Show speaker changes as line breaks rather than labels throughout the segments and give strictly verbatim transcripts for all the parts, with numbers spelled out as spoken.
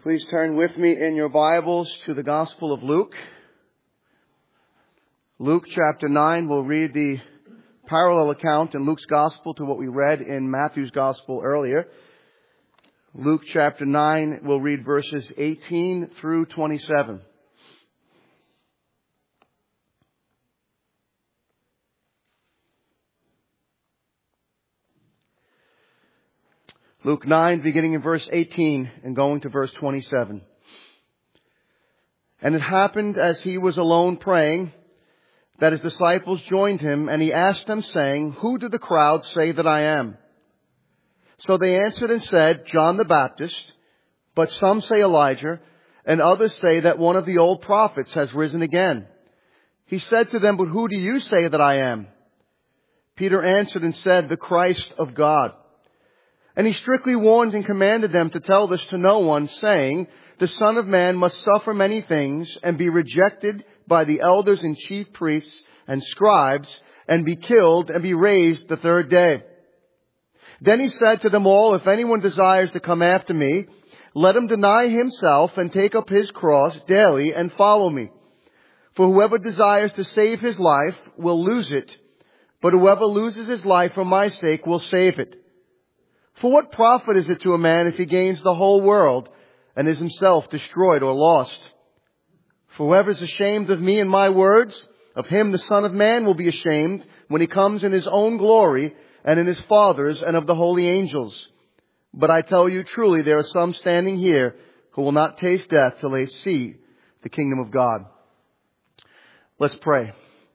Please turn with me in your Bibles to the Gospel of Luke. Luke chapter nine, we'll read the parallel account in Luke's Gospel to what we read in Matthew's Gospel earlier. Luke chapter nine, we'll read verses eighteen through twenty-seven. Luke nine, beginning in verse eighteen and going to verse twenty-seven. And it happened as he was alone praying, that his disciples joined him, and he asked them, saying, Who do the crowd say that I am? So they answered and said, John the Baptist, but some say Elijah, and others say that one of the old prophets has risen again. He said to them, But who do you say that I am? Peter answered and said, The Christ of God. And he strictly warned and commanded them to tell this to no one, saying, The Son of Man must suffer many things, and be rejected by the elders and chief priests and scribes, and be killed, and be raised the third day. Then he said to them all, If anyone desires to come after me, let him deny himself and take up his cross daily and follow me. For whoever desires to save his life will lose it, but whoever loses his life for my sake will save it. For what profit is it to a man if he gains the whole world and is himself destroyed or lost? For whoever is ashamed of me and my words, of him the Son of Man will be ashamed when he comes in his own glory and in his Father's and of the holy angels. But I tell you truly, there are some standing here who will not taste death till they see the kingdom of God. Let's pray.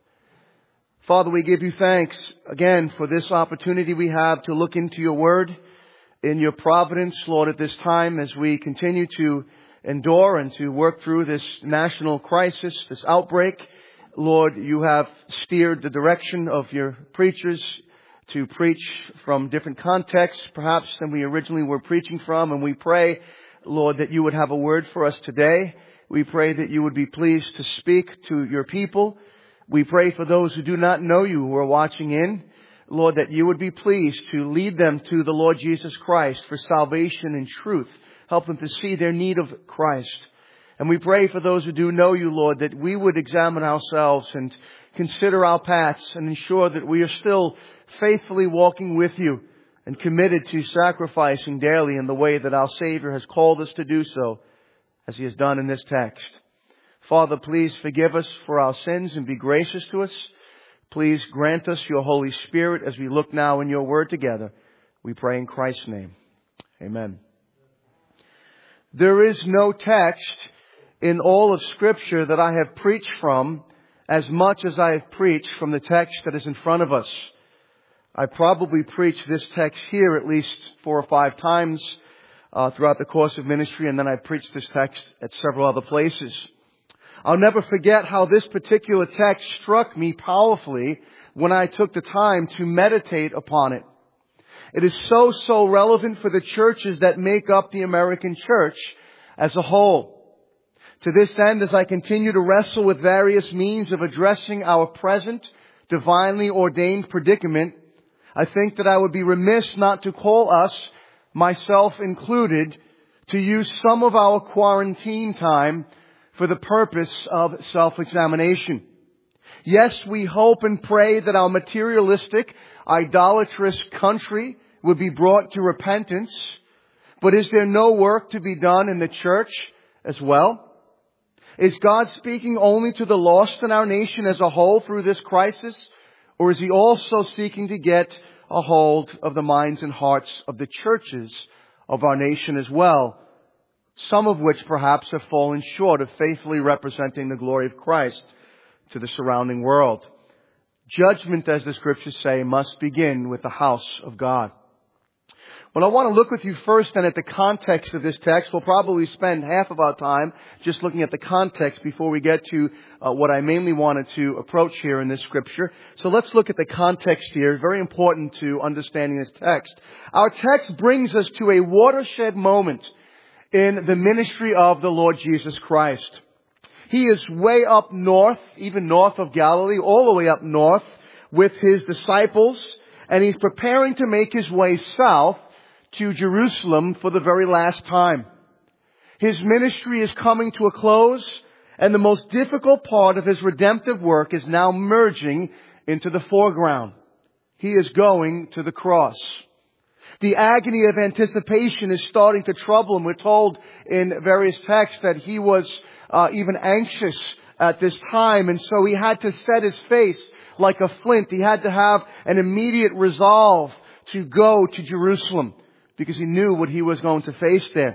Father, we give you thanks again for this opportunity we have to look into your word in your providence, Lord, at this time as we continue to endure and to work through this national crisis, this outbreak. Lord, you have steered the direction of your preachers to preach from different contexts, perhaps than we originally were preaching from. And we pray, Lord, that you would have a word for us today. We pray that you would be pleased to speak to your people. We pray for those who do not know you who are watching in, Lord, that you would be pleased to lead them to the Lord Jesus Christ for salvation and truth. Help them to see their need of Christ. And we pray for those who do know you, Lord, that we would examine ourselves and consider our paths and ensure that we are still faithfully walking with you and committed to sacrificing daily in the way that our Savior has called us to do so, as he has done in this text. Father, please forgive us for our sins and be gracious to us. Please grant us your Holy Spirit as we look now in your word together. We pray in Christ's name. Amen. There is no text in all of Scripture that I have preached from as much as I have preached from the text that is in front of us. I probably preached this text here at least four or five times uh, throughout the course of ministry, and then I preached this text at several other places. I'll never forget how this particular text struck me powerfully when I took the time to meditate upon it. It is so, so relevant for the churches that make up the American church as a whole. To this end, as I continue to wrestle with various means of addressing our present divinely ordained predicament, I think that I would be remiss not to call us, myself included, to use some of our quarantine time for the purpose of self-examination. Yes, we hope and pray that our materialistic, idolatrous country would be brought to repentance. But is there no work to be done in the church as well? Is God speaking only to the lost in our nation as a whole through this crisis? Or is he also seeking to get a hold of the minds and hearts of the churches of our nation as well? Some of which perhaps have fallen short of faithfully representing the glory of Christ to the surrounding world. Judgment, as the Scriptures say, must begin with the house of God. Well, I want to look with you first then at the context of this text. We'll probably spend half of our time just looking at the context before we get to uh, what I mainly wanted to approach here in this Scripture. So let's look at the context here. Very important to understanding this text. Our text brings us to a watershed moment in the ministry of the Lord Jesus Christ. He is way up north, even north of Galilee, all the way up north with his disciples, and he's preparing to make his way south to Jerusalem for the very last time. His ministry is coming to a close, and the most difficult part of His redemptive work is now merging into the foreground. He is going to the cross. The agony of anticipation is starting to trouble him. We're told in various texts that he was uh, even anxious at this time, and so he had to set his face like a flint. He had to have an immediate resolve to go to Jerusalem because he knew what he was going to face there.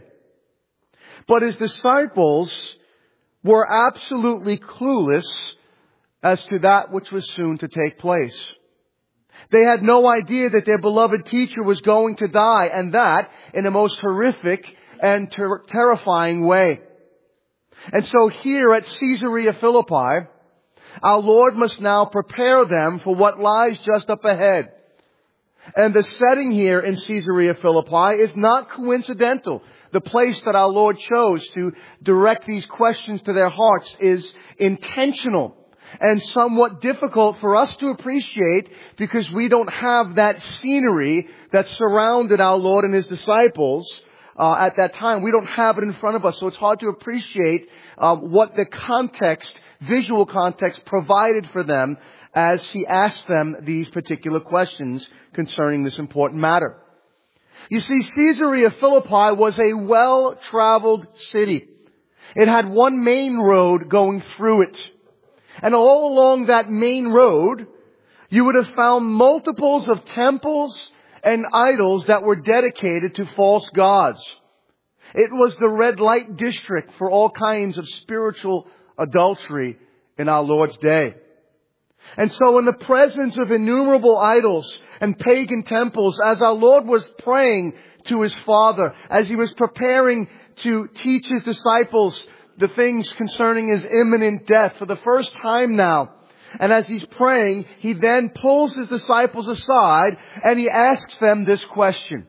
But his disciples were absolutely clueless as to that which was soon to take place. They had no idea that their beloved teacher was going to die, and that in a most horrific and ter- terrifying way. And so here at Caesarea Philippi, our Lord must now prepare them for what lies just up ahead. And the setting here in Caesarea Philippi is not coincidental. The place that our Lord chose to direct these questions to their hearts is intentional and somewhat difficult for us to appreciate because we don't have that scenery that surrounded our Lord and His disciples uh, at that time. We don't have it in front of us, so it's hard to appreciate um, what the context, visual context provided for them as He asked them these particular questions concerning this important matter. You see, Caesarea Philippi was a well-traveled city. It had one main road going through it. And all along that main road, you would have found multiples of temples and idols that were dedicated to false gods. It was the red light district for all kinds of spiritual adultery in our Lord's day. And so in the presence of innumerable idols and pagan temples, as our Lord was praying to His Father, as He was preparing to teach His disciples the things concerning His imminent death for the first time now, and as He's praying, He then pulls His disciples aside and He asks them this question.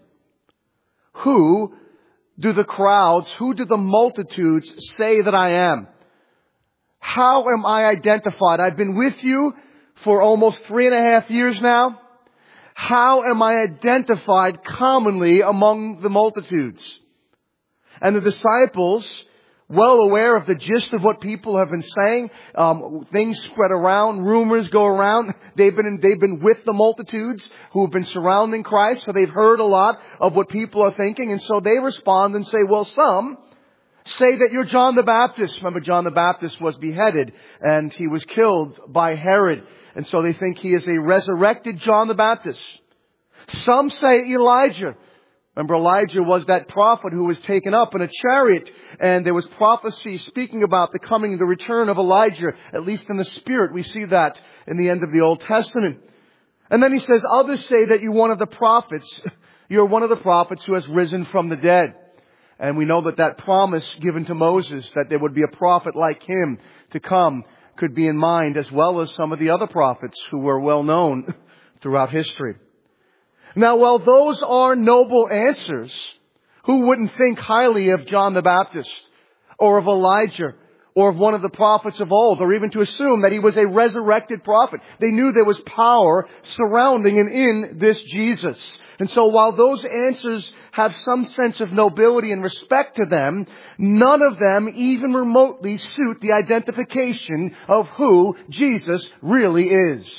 Who do the crowds, who do the multitudes say that I am? How am I identified? I've been with you for almost three and a half years now. How am I identified commonly among the multitudes? And the disciples, well aware of the gist of what people have been saying, um, things spread around, rumors go around. They've been they've been with the multitudes who have been surrounding Christ, so they've heard a lot of what people are thinking, and so they respond and say, well, some say that you're John the Baptist. Remember, John the Baptist was beheaded and he was killed by Herod. And so they think he is a resurrected John the Baptist. Some say Elijah. Remember, Elijah was that prophet who was taken up in a chariot. And there was prophecy speaking about the coming, the return of Elijah, at least in the Spirit. We see that in the end of the Old Testament. And then he says, others say that you're one of the prophets. You're one of the prophets who has risen from the dead. And we know that that promise given to Moses, that there would be a prophet like him to come, could be in mind, as well as some of the other prophets who were well known throughout history. Now, while those are noble answers, who wouldn't think highly of John the Baptist or of Elijah or of one of the prophets of old, or even to assume that he was a resurrected prophet? They knew there was power surrounding and in this Jesus. And so while those answers have some sense of nobility and respect to them, none of them even remotely suit the identification of who Jesus really is.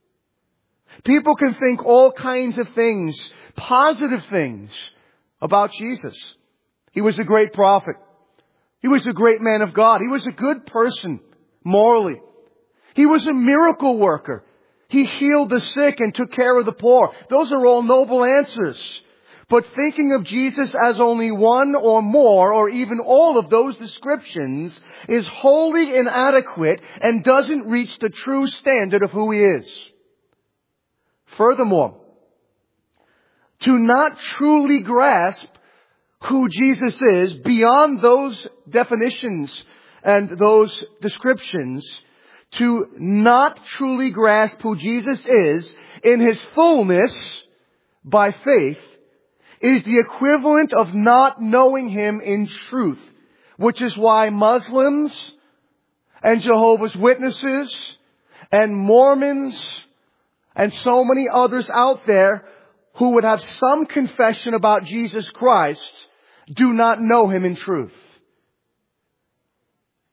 People can think all kinds of things, positive things, about Jesus. He was a great prophet. He was a great man of God. He was a good person, morally. He was a miracle worker. He healed the sick and took care of the poor. Those are all noble answers. But thinking of Jesus as only one or more or even all of those descriptions is wholly inadequate and doesn't reach the true standard of who He is. Furthermore, to not truly grasp who Jesus is beyond those definitions and those descriptions, to not truly grasp who Jesus is in His fullness by faith, is the equivalent of not knowing Him in truth, which is why Muslims and Jehovah's Witnesses and Mormons and so many others out there who would have some confession about Jesus Christ do not know Him in truth.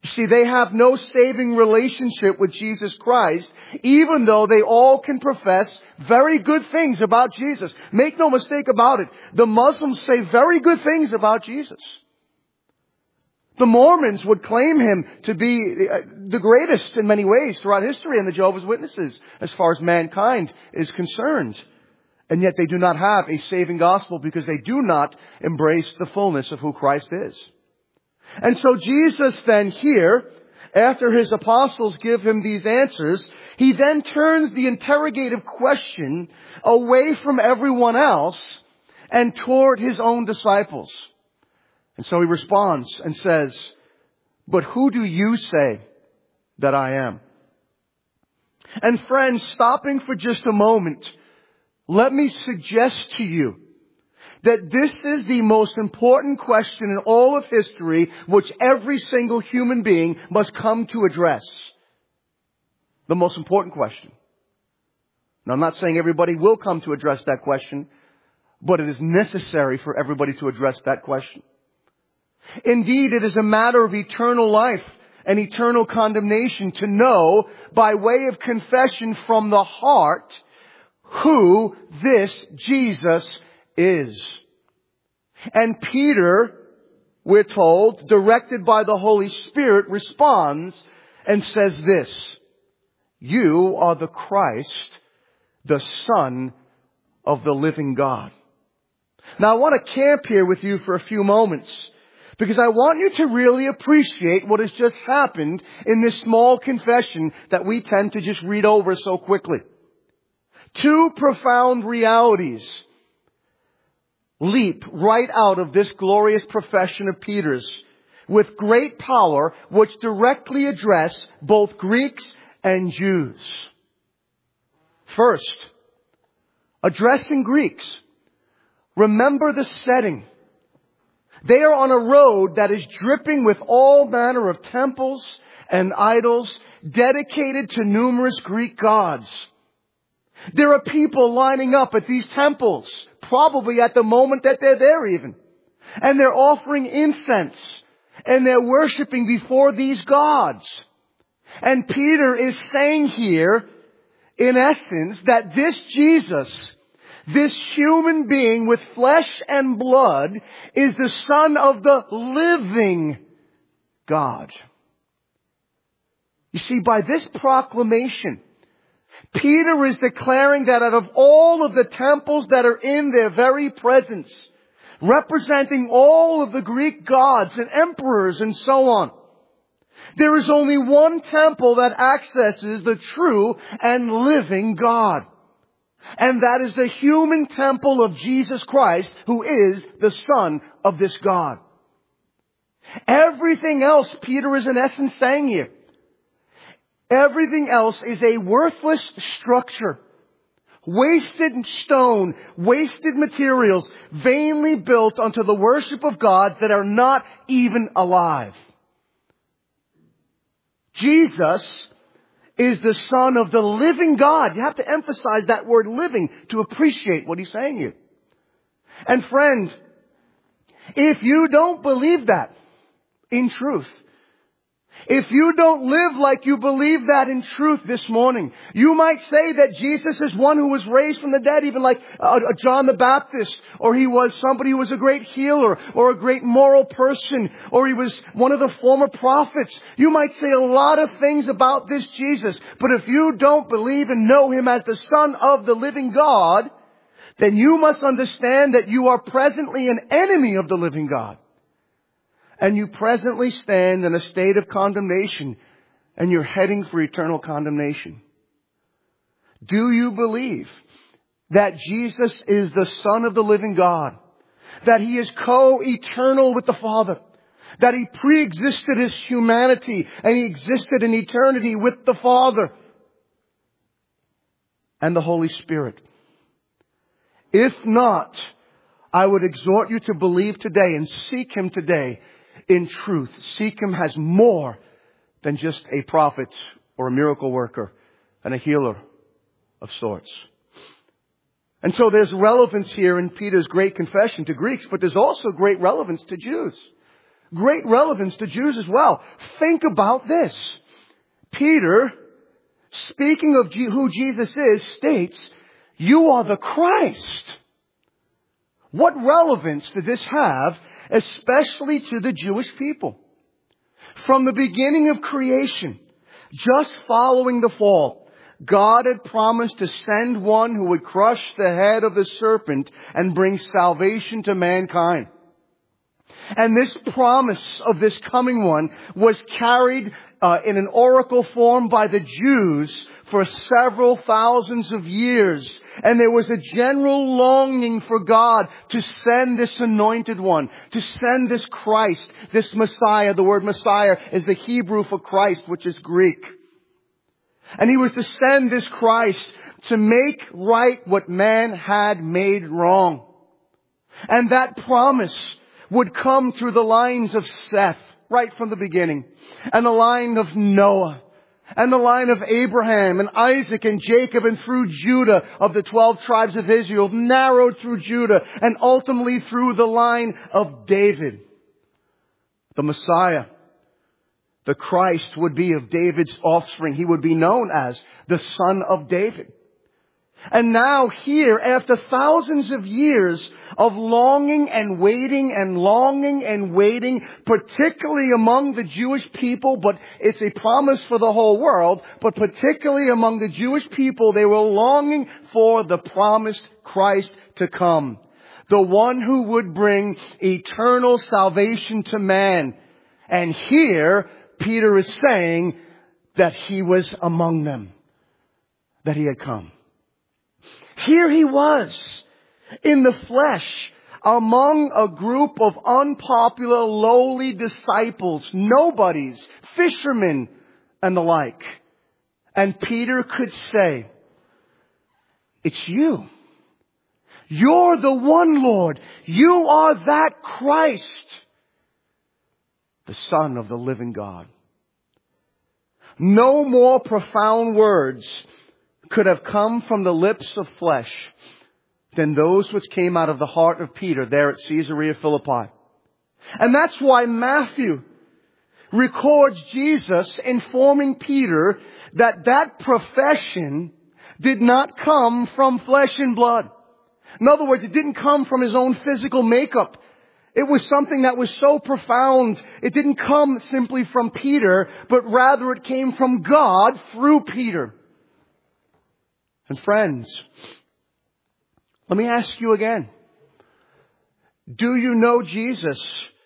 You see, they have no saving relationship with Jesus Christ, even though they all can profess very good things about Jesus. Make no mistake about it. The Muslims say very good things about Jesus. The Mormons would claim him to be the greatest in many ways throughout history, and the Jehovah's Witnesses, as far as mankind is concerned. And yet they do not have a saving gospel because they do not embrace the fullness of who Christ is. And so Jesus then here, after his apostles give him these answers, he then turns the interrogative question away from everyone else and toward his own disciples. And so he responds and says, "But who do you say that I am?" And friends, stopping for just a moment, let me suggest to you that this is the most important question in all of history which every single human being must come to address. The most important question. Now, I'm not saying everybody will come to address that question, but it is necessary for everybody to address that question. Indeed, it is a matter of eternal life and eternal condemnation to know, by way of confession from the heart, who this Jesus is. And Peter, we're told, directed by the Holy Spirit, responds and says this: "You are the Christ, the Son of the living God." Now I want to camp here with you for a few moments, because I want you to really appreciate what has just happened in this small confession that we tend to just read over so quickly. Two profound realities leap right out of this glorious profession of Peter's with great power, which directly address both Greeks and Jews. First, addressing Greeks. Remember the setting. They are on a road that is dripping with all manner of temples and idols dedicated to numerous Greek gods. There are people lining up at these temples, probably at the moment that they're there even. And they're offering incense and they're worshiping before these gods. And Peter is saying here, in essence, that this Jesus, this human being with flesh and blood, is the Son of the living God. You see, by this proclamation, Peter is declaring that out of all of the temples that are in their very presence, representing all of the Greek gods and emperors and so on, there is only one temple that accesses the true and living God. And that is the human temple of Jesus Christ, who is the Son of this God. Everything else, Peter is in essence saying here, everything else is a worthless structure. Wasted stone, wasted materials, vainly built unto the worship of gods that are not even alive. Jesus is the Son of the living God. You have to emphasize that word living to appreciate what he's saying here. And friend, if you don't believe that in truth, if you don't live like you believe that in truth this morning, you might say that Jesus is one who was raised from the dead, even like uh, John the Baptist, or he was somebody who was a great healer, or a great moral person, or he was one of the former prophets. You might say a lot of things about this Jesus, but if you don't believe and know him as the Son of the living God, then you must understand that you are presently an enemy of the living God. And you presently stand in a state of condemnation, and you're heading for eternal condemnation. Do you believe that Jesus is the Son of the living God? That he is co-eternal with the Father? That he pre-existed his humanity and he existed in eternity with the Father and the Holy Spirit? If not, I would exhort you to believe today and seek him today in truth. Seek him as more than just a prophet or a miracle worker and a healer of sorts. And so there's relevance here in Peter's great confession to Greeks, but there's also great relevance to Jews. great relevance to Jews as well. Think about this. Peter, speaking of who Jesus is, states, "You are the Christ." What relevance did this have, especially to the Jewish people? From the beginning of creation, just following the fall, God had promised to send one who would crush the head of the serpent and bring salvation to mankind. And this promise of this coming one was carried uh, in an oracle form by the Jews for several thousands of years. And there was a general longing for God to send this anointed one, to send this Christ, this Messiah. The word Messiah is the Hebrew for Christ, which is Greek. And He was to send this Christ to make right what man had made wrong. And that promise would come through the lines of Seth, right from the beginning, and the line of Noah, and the line of Abraham and Isaac and Jacob, and through Judah of the twelve tribes of Israel, narrowed through Judah, and ultimately through the line of David. The Messiah, the Christ, would be of David's offspring. He would be known as the Son of David. And now here, after thousands of years of longing and waiting and longing and waiting, particularly among the Jewish people, but it's a promise for the whole world, but particularly among the Jewish people, they were longing for the promised Christ to come. The one who would bring eternal salvation to man. And here, Peter is saying that He was among them, that He had come. Here He was, in the flesh, among a group of unpopular, lowly disciples, nobodies, fishermen, and the like. And Peter could say, "It's you. You're the one, Lord. You are that Christ, the Son of the living God." No more profound words could have come from the lips of flesh than those which came out of the heart of Peter there at Caesarea Philippi. And that's why Matthew records Jesus informing Peter that that profession did not come from flesh and blood. In other words, it didn't come from his own physical makeup. It was something that was so profound. It didn't come simply from Peter, but rather it came from God through Peter. And friends, let me ask you again. Do you know Jesus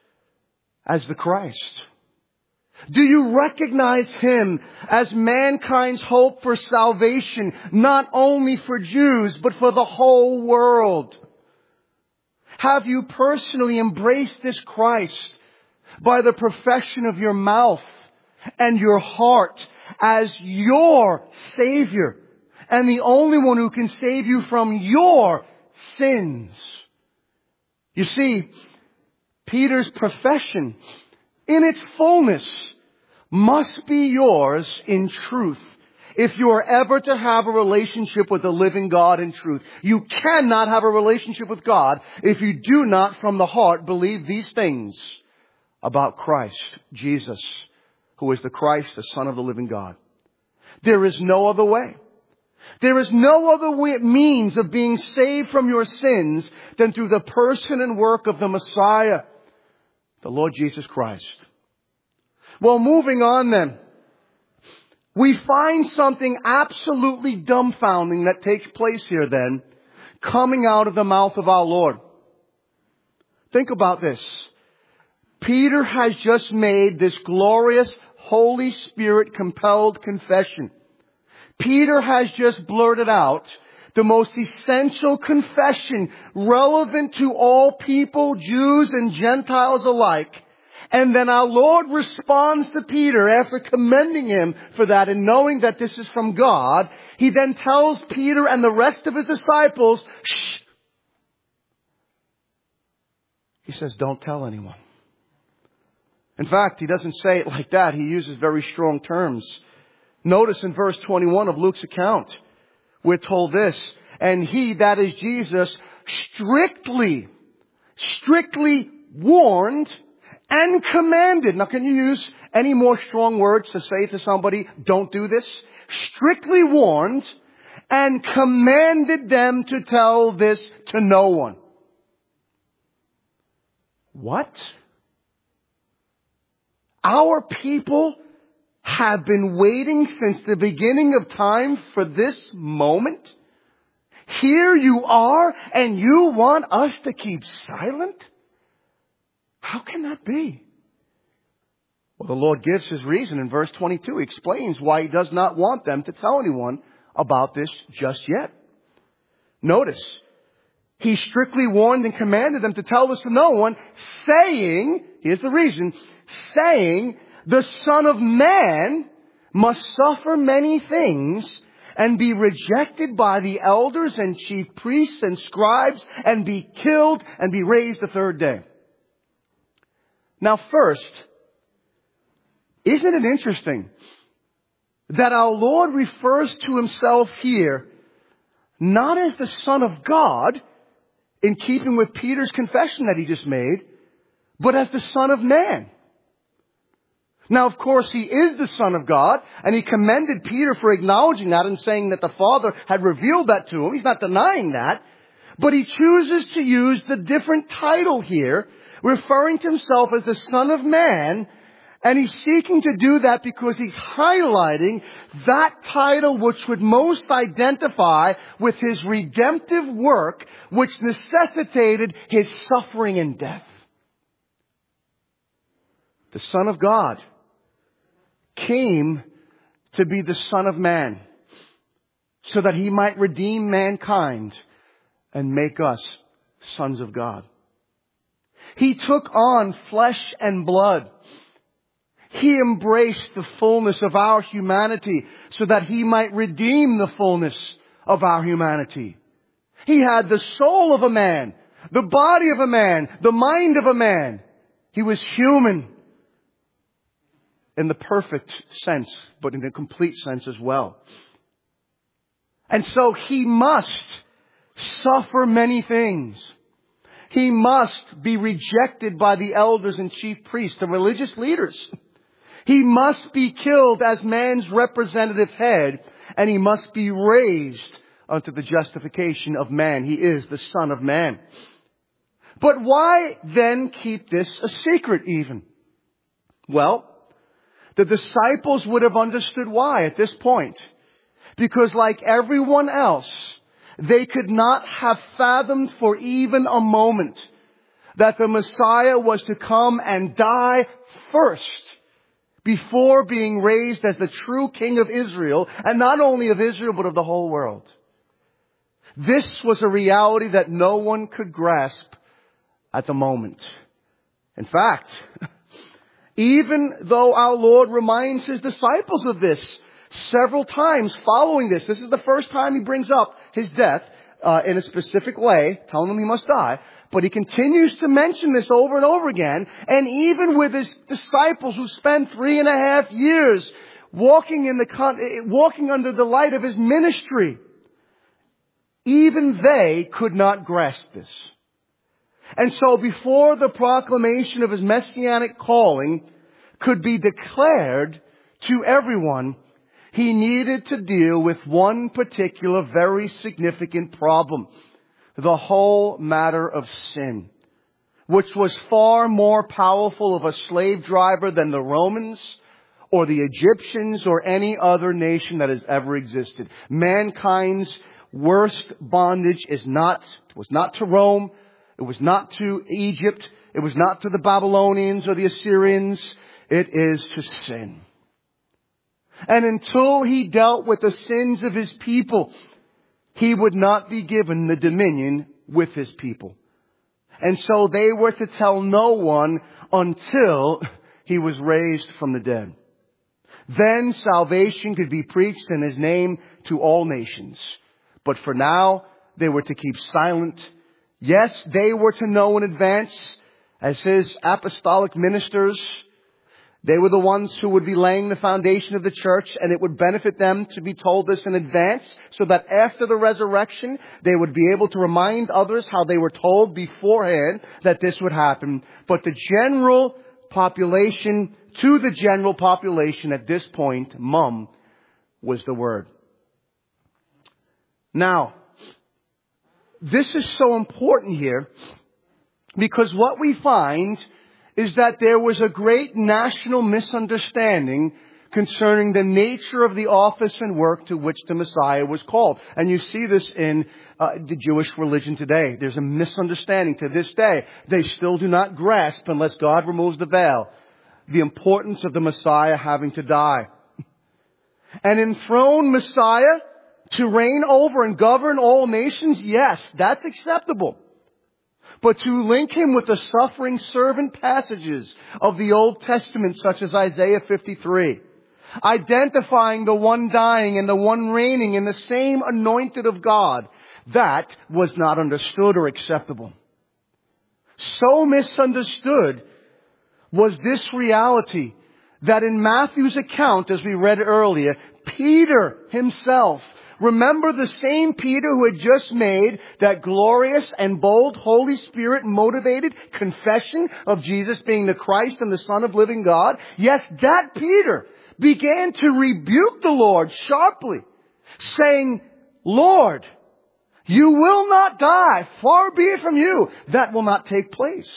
as the Christ? Do you recognize Him as mankind's hope for salvation, not only for Jews, but for the whole world? Have you personally embraced this Christ by the profession of your mouth and your heart as your Savior and the only one who can save you from your sins? You see, Peter's profession in its fullness must be yours in truth. If you are ever to have a relationship with the living God in truth, you cannot have a relationship with God if you do not from the heart believe these things about Christ, Jesus, who is the Christ, the Son of the living God. There is no other way. There is no other way, means of being saved from your sins than through the person and work of the Messiah, the Lord Jesus Christ. Well, moving on then, we find something absolutely dumbfounding that takes place here then, coming out of the mouth of our Lord. Think about this. Peter has just made this glorious, Holy Spirit compelled confession. Peter has just blurted out the most essential confession relevant to all people, Jews and Gentiles alike. And then our Lord responds to Peter after commending him for that and knowing that this is from God. He then tells Peter and the rest of his disciples, shh. He says, don't tell anyone. In fact, he doesn't say it like that. He uses very strong terms. Notice in verse twenty-one of Luke's account, we're told this, and he, that is Jesus, strictly, strictly warned and commanded. Now, can you use any more strong words to say to somebody, don't do this? Strictly warned and commanded them to tell this to no one. What? Our people have been waiting since the beginning of time for this moment? Here you are, and you want us to keep silent? How can that be? Well, the Lord gives His reason in verse twenty-two. He explains why He does not want them to tell anyone about this just yet. Notice, He strictly warned and commanded them to tell this to no one, saying, here's the reason, saying, the Son of Man must suffer many things and be rejected by the elders and chief priests and scribes and be killed and be raised the third day. Now first, isn't it interesting that our Lord refers to Himself here not as the Son of God, in keeping with Peter's confession that he just made, but as the Son of Man. Now, of course, He is the Son of God, and He commended Peter for acknowledging that and saying that the Father had revealed that to him. He's not denying that. But He chooses to use the different title here, referring to Himself as the Son of Man, and He's seeking to do that because He's highlighting that title which would most identify with His redemptive work, which necessitated His suffering and death. The Son of God came to be the Son of Man so that He might redeem mankind and make us sons of God. He took on flesh and blood. He embraced the fullness of our humanity so that He might redeem the fullness of our humanity. He had the soul of a man, the body of a man, the mind of a man. He was human in the perfect sense, but in a complete sense as well. And so He must suffer many things. He must be rejected by the elders and chief priests, the religious leaders. He must be killed as man's representative head, and He must be raised unto the justification of man. He is the Son of Man. But why then keep this a secret even? Well, the disciples would have understood why at this point. Because like everyone else, they could not have fathomed for even a moment that the Messiah was to come and die first before being raised as the true King of Israel, and not only of Israel, but of the whole world. This was a reality that no one could grasp at the moment. In fact, even though our Lord reminds His disciples of this several times following this, this is the first time He brings up His death uh, in a specific way, telling them He must die. But He continues to mention this over and over again. And even with His disciples who spend three and a half years walking in the con- walking under the light of His ministry, even they could not grasp this. And so before the proclamation of His messianic calling could be declared to everyone, He needed to deal with one particular very significant problem. The whole matter of sin, which was far more powerful of a slave driver than the Romans or the Egyptians or any other nation that has ever existed. Mankind's worst bondage is not, was not to Rome. It was not to Egypt. It was not to the Babylonians or the Assyrians. It is to sin. And until He dealt with the sins of His people, He would not be given the dominion with His people. And so they were to tell no one until He was raised from the dead. Then salvation could be preached in His name to all nations. But for now, they were to keep silent. Yes, they were to know in advance as His apostolic ministers. They were the ones who would be laying the foundation of the church, and it would benefit them to be told this in advance so that after the resurrection, they would be able to remind others how they were told beforehand that this would happen. But the general population, to the general population at this point, mum was the word. Now, this is so important here because what we find is that there was a great national misunderstanding concerning the nature of the office and work to which the Messiah was called. And you see this in uh, the Jewish religion today. There's a misunderstanding to this day. They still do not grasp, unless God removes the veil, the importance of the Messiah having to die. An enthroned Messiah to reign over and govern all nations, yes, that's acceptable. But to link him with the suffering servant passages of the Old Testament, such as Isaiah fifty-three, identifying the one dying and the one reigning in the same anointed of God, that was not understood or acceptable. So misunderstood was this reality that in Matthew's account, as we read earlier, Peter himself, remember the same Peter who had just made that glorious and bold Holy Spirit motivated confession of Jesus being the Christ and the Son of living God? Yes, that Peter began to rebuke the Lord sharply, saying, Lord, you will not die. Far be it from you. That will not take place.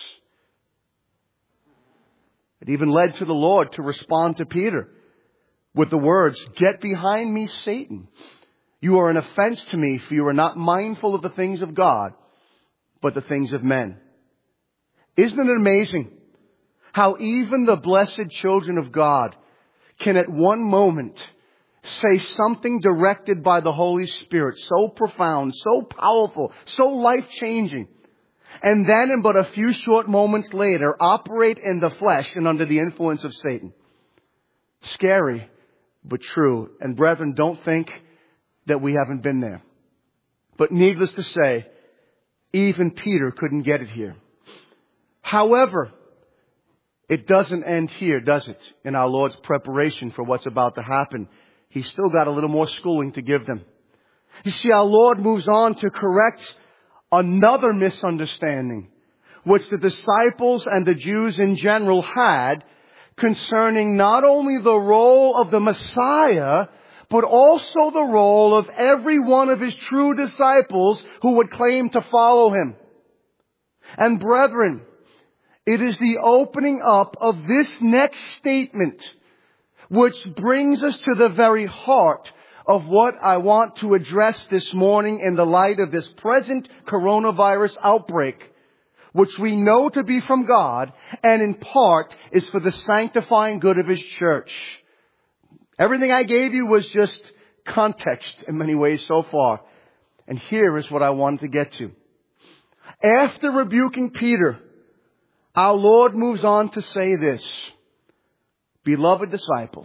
It even led to the Lord to respond to Peter with the words, get behind me, Satan. You are an offense to me, for you are not mindful of the things of God, but the things of men. Isn't it amazing how even the blessed children of God can at one moment say something directed by the Holy Spirit, so profound, so powerful, so life-changing, and then in but a few short moments later operate in the flesh and under the influence of Satan? Scary, but true. And brethren, don't think that we haven't been there. But needless to say, even Peter couldn't get it here. However, it doesn't end here, does it? In our Lord's preparation for what's about to happen. He's still got a little more schooling to give them. You see, our Lord moves on to correct another misunderstanding, which the disciples and the Jews in general had concerning not only the role of the Messiah, but also the role of every one of his true disciples who would claim to follow him. And brethren, it is the opening up of this next statement which brings us to the very heart of what I want to address this morning in the light of this present coronavirus outbreak, which we know to be from God and in part is for the sanctifying good of his church. Everything I gave you was just context in many ways so far. And here is what I wanted to get to. After rebuking Peter, our Lord moves on to say this. Beloved disciples,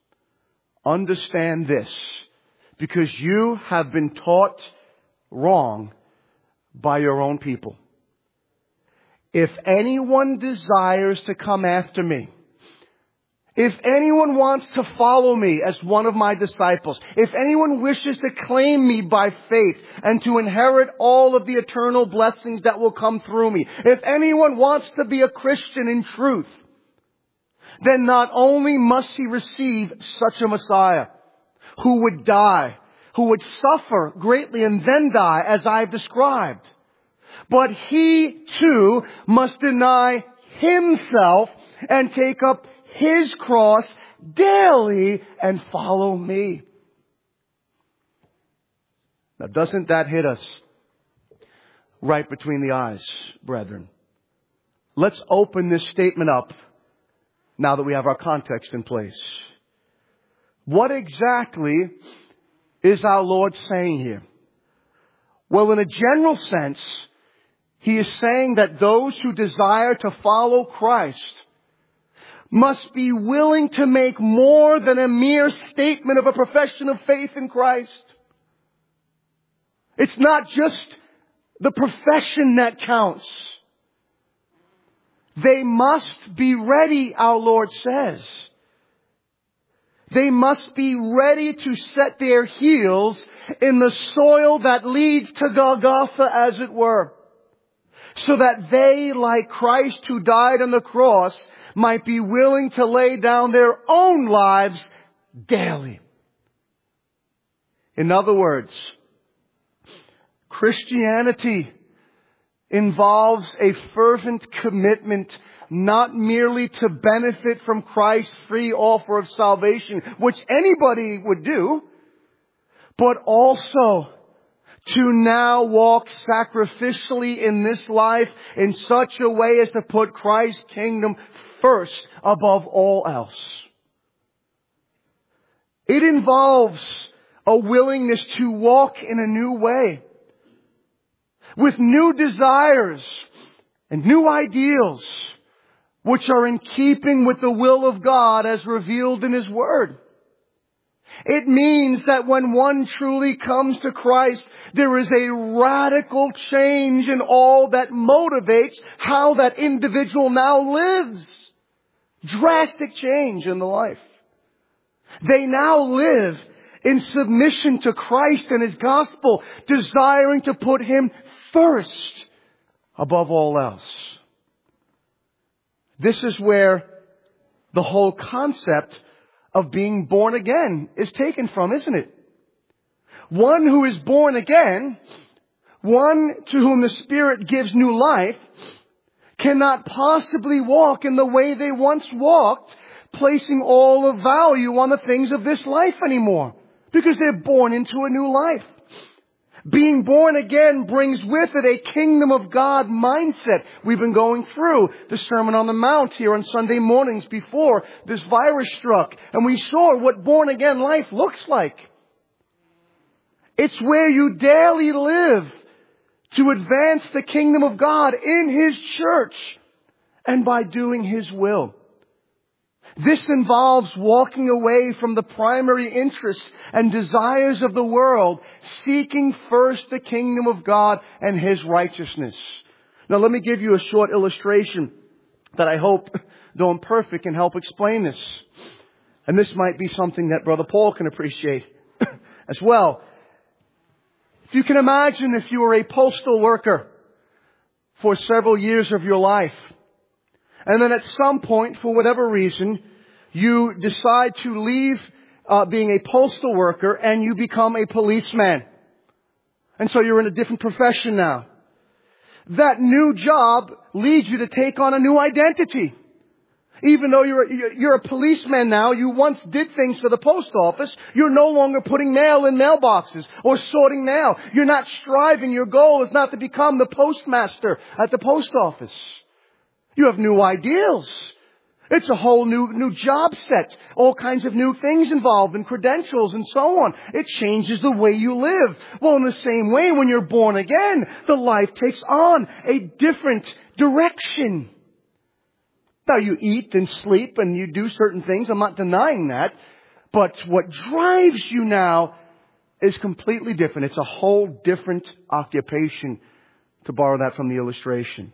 understand this, because you have been taught wrong by your own people. If anyone desires to come after me, if anyone wants to follow me as one of my disciples, if anyone wishes to claim me by faith and to inherit all of the eternal blessings that will come through me, if anyone wants to be a Christian in truth, then not only must he receive such a Messiah who would die, who would suffer greatly and then die as I've described, but he too must deny himself and take up his cross daily and follow me. Now, doesn't that hit us right between the eyes, brethren? Let's open this statement up now that we have our context in place. What exactly is our Lord saying here? Well, in a general sense, he is saying that those who desire to follow Christ must be willing to make more than a mere statement of a profession of faith in Christ. It's not just the profession that counts. They must be ready, our Lord says. They must be ready to set their heels in the soil that leads to Golgotha, as it were, so that they, like Christ who died on the cross, might be willing to lay down their own lives daily. In other words, Christianity involves a fervent commitment not merely to benefit from Christ's free offer of salvation, which anybody would do, but also to now walk sacrificially in this life in such a way as to put Christ's kingdom first above all else. It involves a willingness to walk in a new way, with new desires and new ideals, which are in keeping with the will of God as revealed in His Word. It means that when one truly comes to Christ, there is a radical change in all that motivates how that individual now lives. Drastic change in the life. They now live in submission to Christ and His gospel, desiring to put Him first above all else. This is where the whole concept of being born again is taken from, isn't it? One who is born again, one to whom the Spirit gives new life, cannot possibly walk in the way they once walked, placing all of value on the things of this life anymore, because they're born into a new life. Being born again brings with it a kingdom of God mindset. We've been going through the Sermon on the Mount here on Sunday mornings before this virus struck, and we saw what born again life looks like. It's where you daily live to advance the kingdom of God in His church and by doing His will. This involves walking away from the primary interests and desires of the world, seeking first the kingdom of God and His righteousness. Now let me give you a short illustration that I hope, though imperfect, can help explain this. And this might be something that Brother Paul can appreciate as well. If you can imagine if you were a postal worker for several years of your life, and then at some point, for whatever reason, you decide to leave uh, being a postal worker and you become a policeman. And so you're in a different profession now. That new job leads you to take on a new identity. Even though you're, you're a policeman now, you once did things for the post office. You're no longer putting mail in mailboxes or sorting mail. You're not striving. Your goal is not to become the postmaster at the post office. You have new ideals. It's a whole new, new job set. All kinds of new things involved and credentials and so on. It changes the way you live. Well, in the same way, when you're born again, the life takes on a different direction. Now, you eat and sleep and you do certain things. I'm not denying that. But what drives you now is completely different. It's a whole different occupation, to borrow that from the illustration.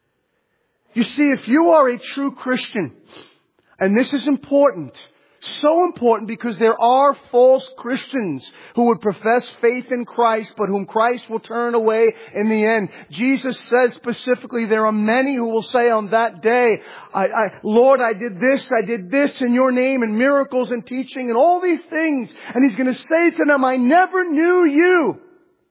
You see, if you are a true Christian, and this is important, so important because there are false Christians who would profess faith in Christ, but whom Christ will turn away in the end. Jesus says specifically, there are many who will say on that day, I, I, Lord, I did this, I did this in your name, and miracles and teaching and all these things. And He's going to say to them, I never knew you.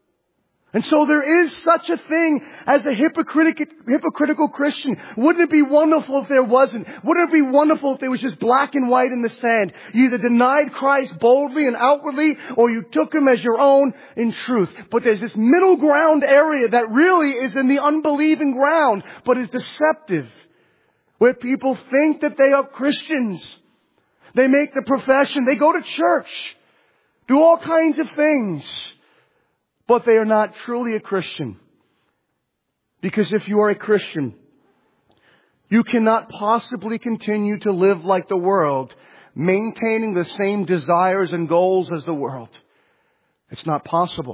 And so there is such a thing as a hypocritical, hypocritical Christian. Wouldn't it be wonderful if there wasn't? Wouldn't it be wonderful if there was just black and white in the sand? You either denied Christ boldly and outwardly, or you took Him as your own in truth. But there's this middle ground area that really is in the unbelieving ground, but is deceptive, where people think that they are Christians. They make the profession. They go to church, do all kinds of things. But they are not truly a Christian. Because if you are a Christian, you cannot possibly continue to live like the world, maintaining the same desires and goals as the world. It's not possible.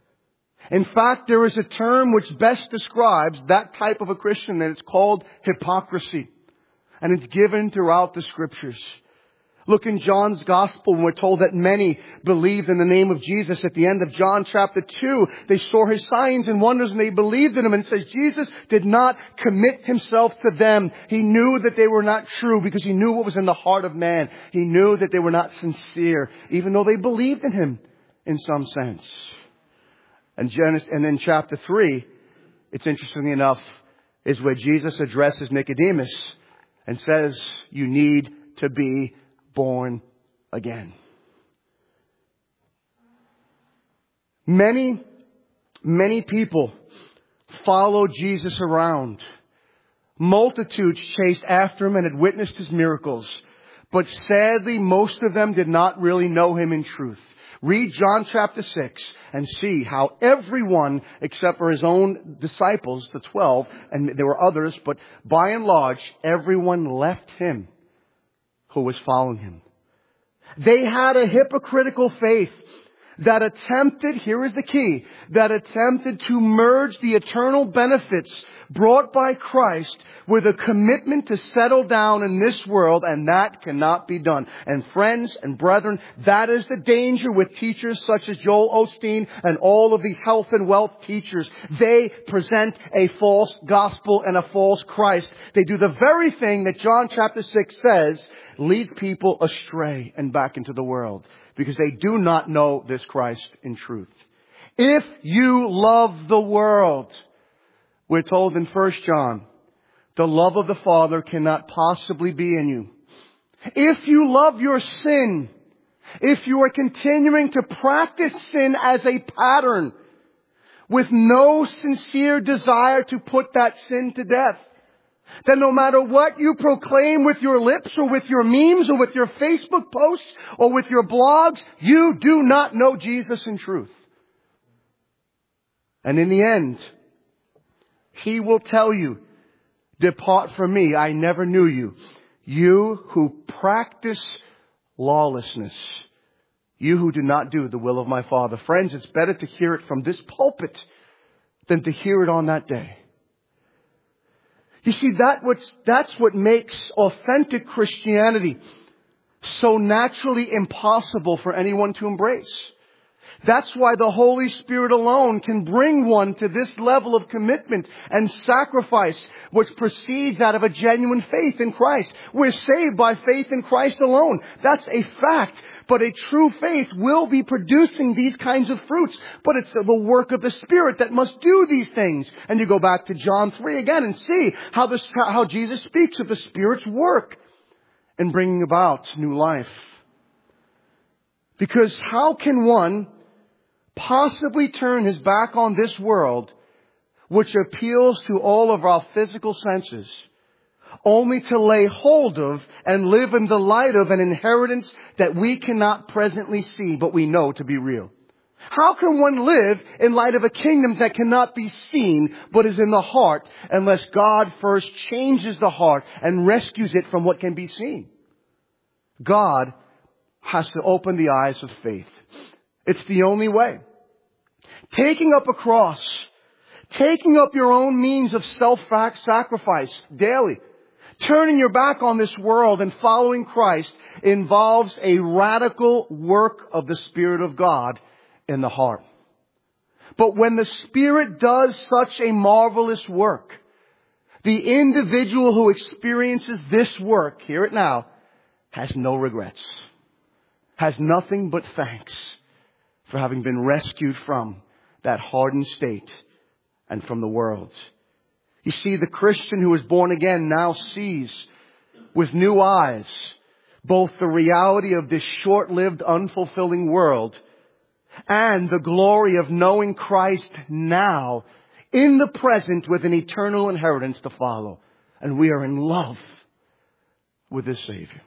In fact, there is a term which best describes that type of a Christian, and it's called hypocrisy. And it's given throughout the Scriptures. Look in John's Gospel, and we're told that many believed in the name of Jesus. At the end of John chapter two, they saw His signs and wonders and they believed in Him. And it says Jesus did not commit Himself to them. He knew that they were not true because He knew what was in the heart of man. He knew that they were not sincere, even though they believed in Him in some sense. And Genesis, and then chapter three, it's interestingly enough, is where Jesus addresses Nicodemus and says, you need to be born again. Many, many people followed Jesus around. Multitudes chased after Him and had witnessed His miracles. But sadly, most of them did not really know Him in truth. Read John chapter six and see how everyone, except for His own disciples, the twelve, and there were others, but by and large, everyone left Him who was following Him. They had a hypocritical faith that attempted, here is the key, that attempted to merge the eternal benefits brought by Christ with a commitment to settle down in this world, and that cannot be done. And friends and brethren, that is the danger with teachers such as Joel Osteen and all of these health and wealth teachers. They present a false gospel and a false Christ. They do the very thing that John chapter six says leads people astray and back into the world, because they do not know this Christ in truth. If you love the world, we're told in First John, the love of the Father cannot possibly be in you. If you love your sin, if you are continuing to practice sin as a pattern with no sincere desire to put that sin to death, then no matter what you proclaim with your lips or with your memes or with your Facebook posts or with your blogs, you do not know Jesus in truth. And in the end, He will tell you, depart from me, I never knew you. You who practice lawlessness. You who do not do the will of my Father. Friends, it's better to hear it from this pulpit than to hear it on that day. You see, that what's, that's what makes authentic Christianity so naturally impossible for anyone to embrace. That's why the Holy Spirit alone can bring one to this level of commitment and sacrifice, which proceeds out of a genuine faith in Christ. We're saved by faith in Christ alone. That's a fact. But a true faith will be producing these kinds of fruits. But it's the work of the Spirit that must do these things. And you go back to John three again and see how this, how Jesus speaks of the Spirit's work in bringing about new life. Because how can one possibly turn his back on this world, which appeals to all of our physical senses, only to lay hold of and live in the light of an inheritance that we cannot presently see, but we know to be real? How can one live in light of a kingdom that cannot be seen, but is in the heart, unless God first changes the heart and rescues it from what can be seen? God has to open the eyes of faith. It's the only way. Taking up a cross, taking up your own means of self-sacrifice daily, turning your back on this world and following Christ involves a radical work of the Spirit of God in the heart. But when the Spirit does such a marvelous work, the individual who experiences this work, hear it now, has no regrets, has nothing but thanks for having been rescued from that hardened state and from the world. You see, the Christian who is born again now sees with new eyes both the reality of this short-lived, unfulfilling world and the glory of knowing Christ now in the present with an eternal inheritance to follow. And we are in love with this Savior.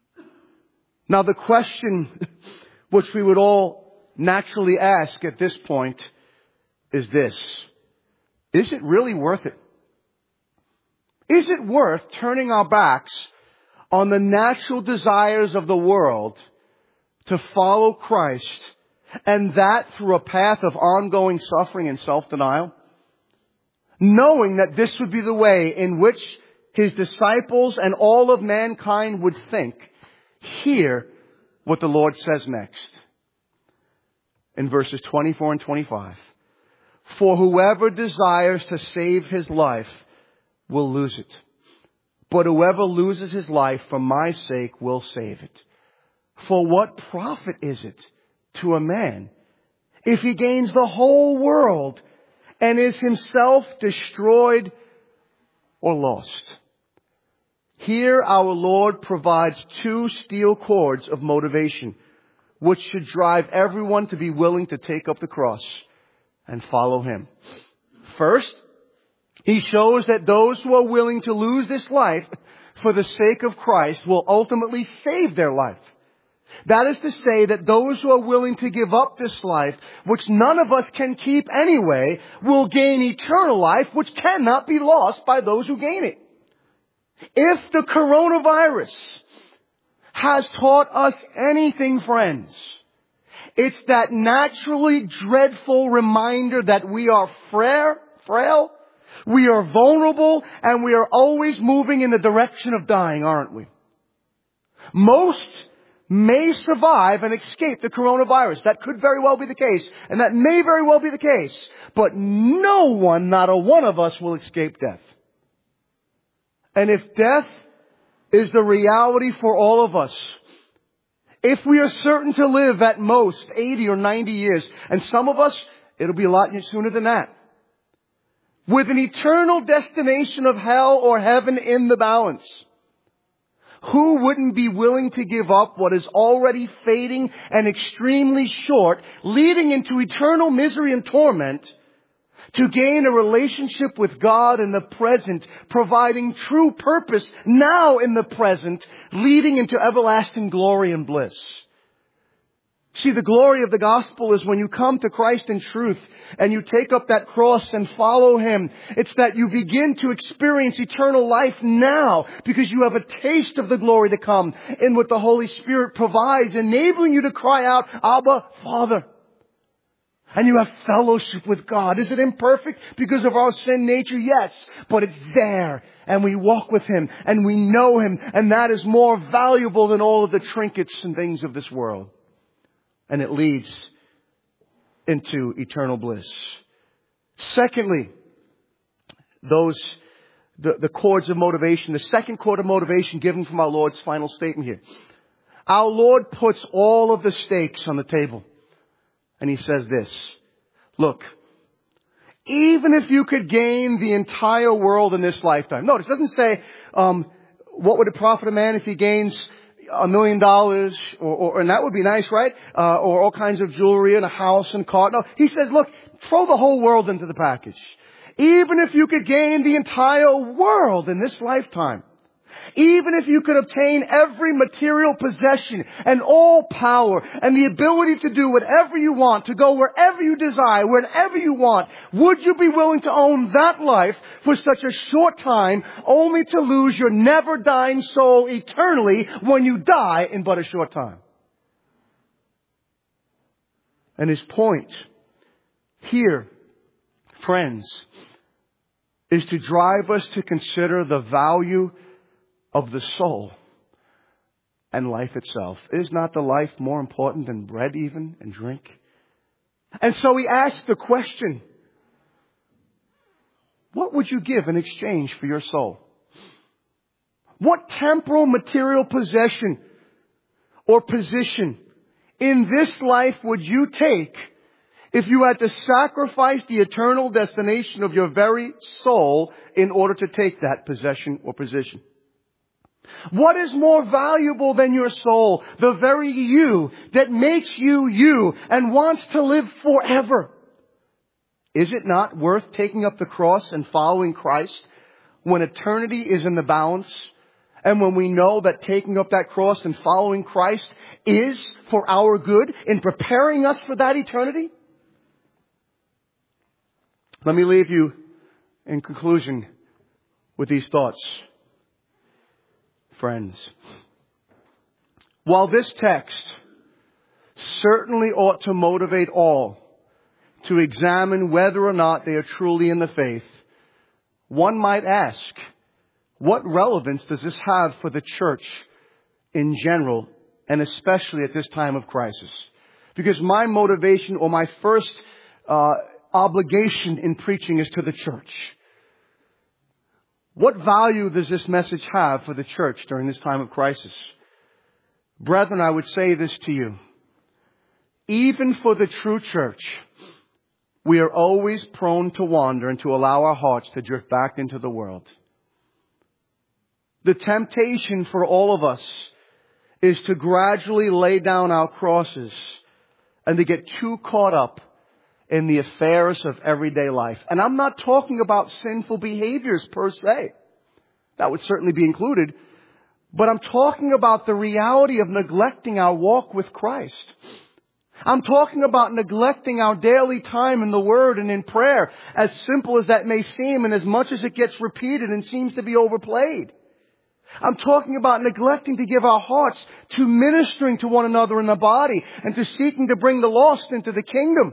Now, the question which we would all naturally ask at this point is this: is it really worth it? Is it worth turning our backs on the natural desires of the world to follow Christ, and that through a path of ongoing suffering and self-denial? Knowing that this would be the way in which His disciples and all of mankind would think, Hear what the Lord says next. In verses twenty-four and twenty-five. For whoever desires to save his life will lose it. But whoever loses his life for my sake will save it. For what profit is it to a man if he gains the whole world and is himself destroyed or lost? Here our Lord provides two steel cords of motivation, which should drive everyone to be willing to take up the cross and follow Him. First, He shows that those who are willing to lose this life for the sake of Christ will ultimately save their life. That is to say that those who are willing to give up this life, which none of us can keep anyway, will gain eternal life, which cannot be lost by those who gain it. If the coronavirus has taught us anything, friends, it's that naturally dreadful reminder that we are frail, frail, we are vulnerable, and we are always moving in the direction of dying, aren't we? Most may survive and escape the coronavirus. That could very well be the case, and that may very well be the case. But no one, not a one of us, will escape death. And if death is the reality for all of us, if we are certain to live at most eighty or ninety years, and some of us, it'll be a lot sooner than that, with an eternal destination of hell or heaven in the balance, who wouldn't be willing to give up what is already fading and extremely short, leading into eternal misery and torment, to gain a relationship with God in the present, providing true purpose now in the present, leading into everlasting glory and bliss? See, the glory of the gospel is when you come to Christ in truth and you take up that cross and follow Him. It's that you begin to experience eternal life now because you have a taste of the glory to come in what the Holy Spirit provides, enabling you to cry out, Abba, Father. And you have fellowship with God. Is it imperfect because of our sin nature? Yes. But it's there. And we walk with Him. And we know Him. And that is more valuable than all of the trinkets and things of this world. And it leads into eternal bliss. Secondly, those, the, the cords of motivation. The second cord of motivation given from our Lord's final statement here. Our Lord puts all of the stakes on the table. And He says this, look, even if you could gain the entire world in this lifetime. Notice, it doesn't say, um, what would it profit a man if he gains a million dollars, or, or, and that would be nice, right? Uh, or all kinds of jewelry and a house and car. No, He says, look, throw the whole world into the package. Even if you could gain the entire world in this lifetime. Even if you could obtain every material possession and all power and the ability to do whatever you want, to go wherever you desire, wherever you want, would you be willing to own that life for such a short time only to lose your never dying soul eternally when you die in but a short time? And His point here, friends, is to drive us to consider the value of the soul and life itself. Is not the life more important than bread even and drink? And so He asks the question, what would you give in exchange for your soul? What temporal material possession or position in this life would you take if you had to sacrifice the eternal destination of your very soul in order to take that possession or position? What is more valuable than your soul? The very you that makes you you and wants to live forever. Is it not worth taking up the cross and following Christ when eternity is in the balance? And when we know that taking up that cross and following Christ is for our good in preparing us for that eternity? Let me leave you in conclusion with these thoughts. Friends, while this text certainly ought to motivate all to examine whether or not they are truly in the faith, one might ask, what relevance does this have for the church in general, and especially at this time of crisis. Because my motivation or my first uh, obligation in preaching is to the church. What value does this message have for the church during this time of crisis? Brethren, I would say this to you. Even for the true church, we are always prone to wander and to allow our hearts to drift back into the world. The temptation for all of us is to gradually lay down our crosses and to get too caught up in the affairs of everyday life. And I'm not talking about sinful behaviors per se. That would certainly be included. But I'm talking about the reality of neglecting our walk with Christ. I'm talking about neglecting our daily time in the Word and in prayer, as simple as that may seem and as much as it gets repeated and seems to be overplayed. I'm talking about neglecting to give our hearts to ministering to one another in the body and to seeking to bring the lost into the kingdom.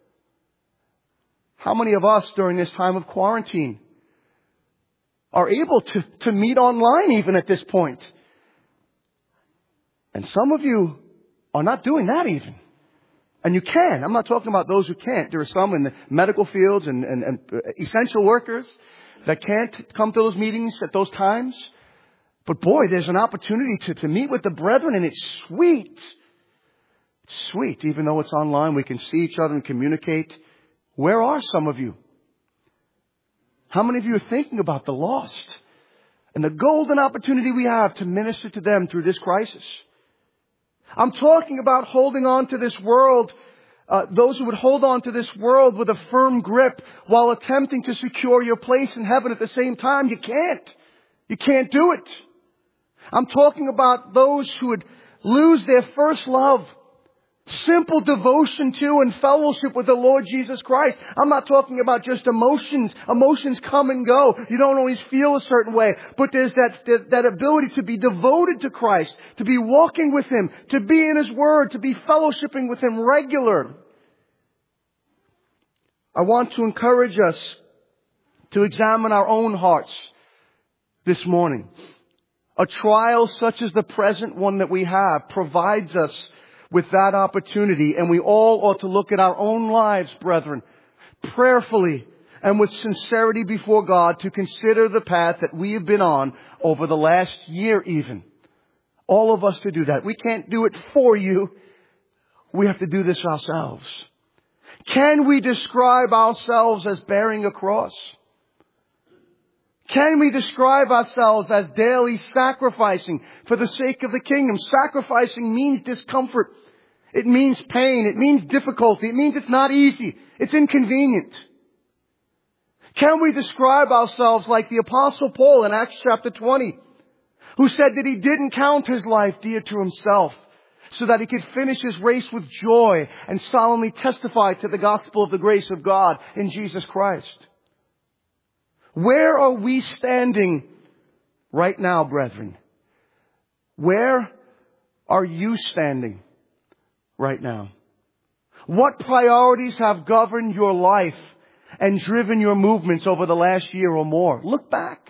How many of us during this time of quarantine are able to, to meet online even at this point? And some of you are not doing that even. And you can. I'm not talking about those who can't. There are some in the medical fields and, and, and essential workers that can't come to those meetings at those times. But boy, there's an opportunity to, to meet with the brethren, and it's sweet. It's sweet. Even though it's online, we can see each other and communicate. Where are some of you? How many of you are thinking about the lost and the golden opportunity we have to minister to them through this crisis? I'm talking about holding on to this world, uh, those who would hold on to this world with a firm grip while attempting to secure your place in heaven at the same time. You can't. You can't do it. I'm talking about those who would lose their first love, simple devotion to and fellowship with the Lord Jesus Christ. I'm not talking about just emotions. Emotions come and go. You don't always feel a certain way. But there's that, that, that ability to be devoted to Christ, to be walking with Him, to be in His Word, to be fellowshipping with Him regular. I want to encourage us to examine our own hearts this morning. A trial such as the present one that we have provides us with that opportunity, and we all ought to look at our own lives, brethren, prayerfully and with sincerity before God to consider the path that we have been on over the last year even. All of us to do that. We can't do it for you. We have to do this ourselves. Can we describe ourselves as bearing a cross? Can we describe ourselves as daily sacrificing for the sake of the kingdom? Sacrificing means discomfort. It means pain. It means difficulty. It means it's not easy. It's inconvenient. Can we describe ourselves like the Apostle Paul in Acts chapter twenty, who said that he didn't count his life dear to himself so that he could finish his race with joy and solemnly testify to the gospel of the grace of God in Jesus Christ? Where are we standing right now, brethren? Where are you standing right now? What priorities have governed your life and driven your movements over the last year or more? Look back.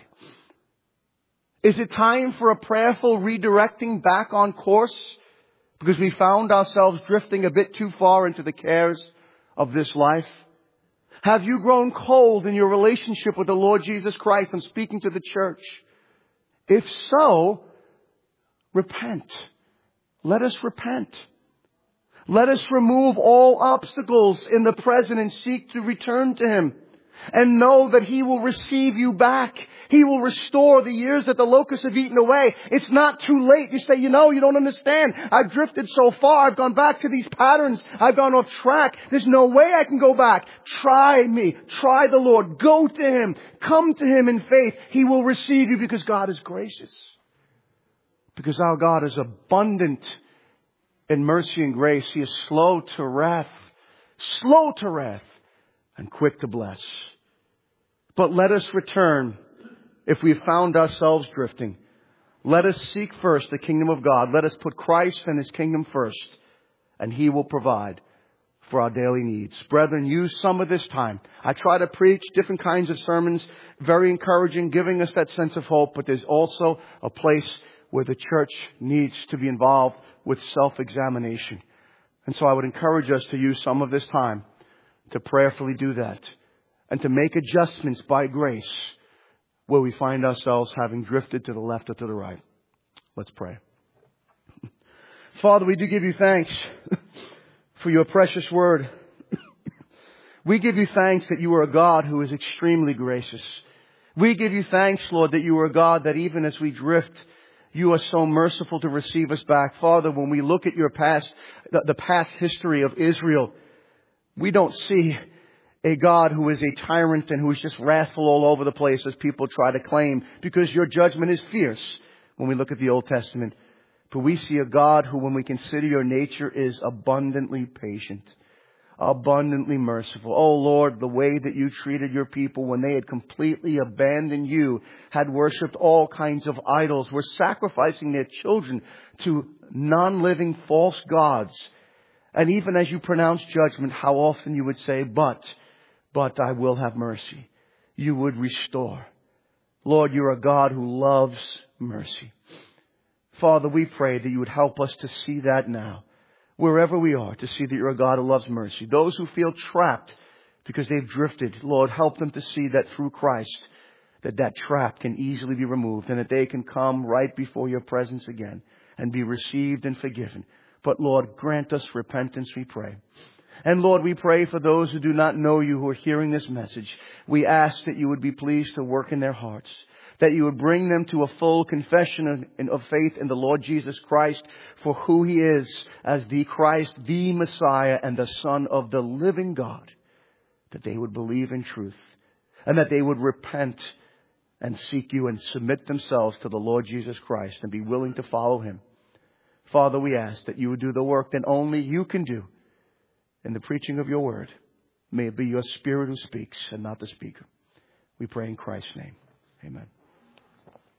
Is it time for a prayerful redirecting back on course because we found ourselves drifting a bit too far into the cares of this life? Have you grown cold in your relationship with the Lord Jesus Christ? I'm speaking to the church. If so, repent. Let us repent. Let us remove all obstacles in the present and seek to return to Him. And know that He will receive you back. He will restore the years that the locusts have eaten away. It's not too late. You say, you know, you don't understand. I've drifted so far. I've gone back to these patterns. I've gone off track. There's no way I can go back. Try me. Try the Lord. Go to Him. Come to Him in faith. He will receive you because God is gracious. Because our God is abundant in mercy and grace. He is slow to wrath. Slow to wrath. And quick to bless. But let us return if we have found ourselves drifting. Let us seek first the kingdom of God. Let us put Christ and His kingdom first. And He will provide for our daily needs. Brethren, use some of this time. I try to preach different kinds of sermons, very encouraging, giving us that sense of hope. But there's also a place where the church needs to be involved with self-examination. And so I would encourage us to use some of this time to prayerfully do that and to make adjustments by grace where we find ourselves having drifted to the left or to the right. Let's pray. Father, we do give you thanks for your precious word. We give you thanks that you are a God who is extremely gracious. We give you thanks, Lord, that you are a God that even as we drift, you are so merciful to receive us back. Father, when we look at your past, the past history of Israel, we don't see a God who is a tyrant and who is just wrathful all over the place as people try to claim, because your judgment is fierce when we look at the Old Testament. But we see a God who, when we consider your nature, is abundantly patient, abundantly merciful. Oh Lord, the way that you treated your people when they had completely abandoned you, had worshipped all kinds of idols, were sacrificing their children to non-living false gods. And even as you pronounce judgment, how often you would say, but, but I will have mercy. You would restore. Lord, you're a God who loves mercy. Father, we pray that you would help us to see that now, wherever we are, to see that you're a God who loves mercy. Those who feel trapped because they've drifted, Lord, help them to see that through Christ, that that trap can easily be removed and that they can come right before your presence again and be received and forgiven. But Lord, grant us repentance, we pray. And Lord, we pray for those who do not know you who are hearing this message. We ask that you would be pleased to work in their hearts, that you would bring them to a full confession of, of faith in the Lord Jesus Christ for who he is as the Christ, the Messiah, and the Son of the living God, that they would believe in truth and that they would repent and seek you and submit themselves to the Lord Jesus Christ and be willing to follow him. Father, we ask that you would do the work that only you can do in the preaching of your word. May it be your Spirit who speaks and not the speaker. We pray in Christ's name. Amen.